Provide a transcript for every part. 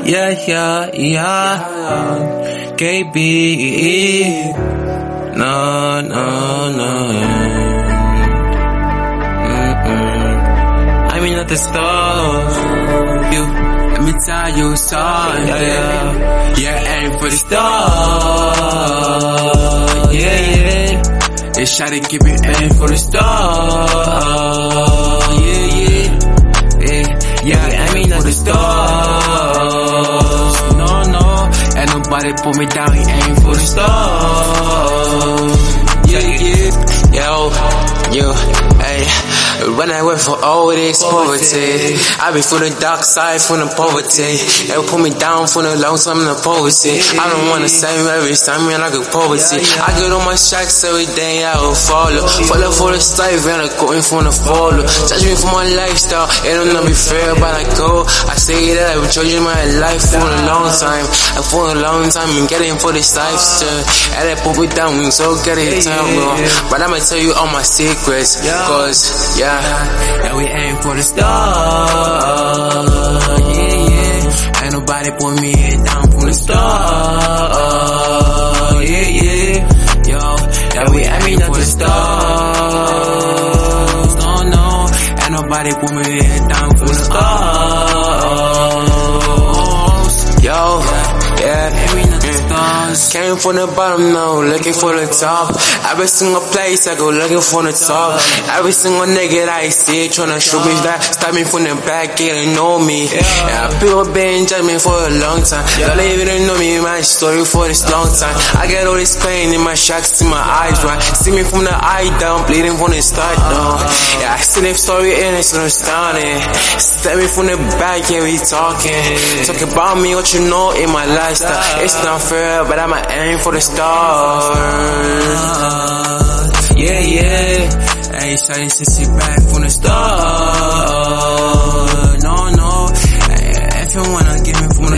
yeah. KB. No. I mean at the stars. Let me tell you something. Yeah, aim for the stars. Yeah. They try to keep it aim for the stars. Yeah, aiming at the stars. No, and nobody put me down, he aim for the stars. Yo, hey. When I went for all this poverty, I be from the dark side, from the poverty. They put me down from the long time in the poverty. I don't wanna save every time, man, I got poverty. I get on my tracks every day, I will follow for the life, and I'm going from the follow. Judge me for my lifestyle, it don't not be fair, but I go. I say that I've been judging my life for a long time. And for a long time, I'm getting for this lifestyle. And they put me down, so get it time, bro. But I'ma tell you all my secrets, cause, yeah, we aim for the stars. Yeah. Ain't nobody put me down from the stars. Yeah, we aiming for the stars. No, ain't nobody put me down from the stars. Came from the bottom now, looking for the top. Every single place I go looking for the top. Every single nigga that I see tryna shoot me that, stop me from the back, getting know me. Yeah, people been judging me for a long time. Y'all even know me, my story for this long time. I get all this pain in my tracks, in my eyes, right? See me from the eye down, bleeding from the start, no. Yeah, I see the story and it's understanding. Step me from the back, yeah, we talking. Talk about me, what you know in my lifestyle. It's not fair, but I'ma aim for the stars. Yeah. Hey, shawty said sit back from the stars. No. If you wanna give me from the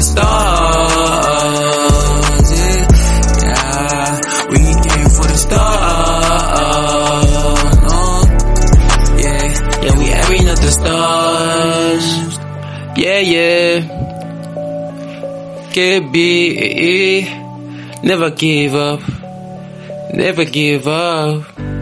stars, yeah, we aim for the stars. No, yeah, we aiming at the stars. Yeah. KB. Never give up.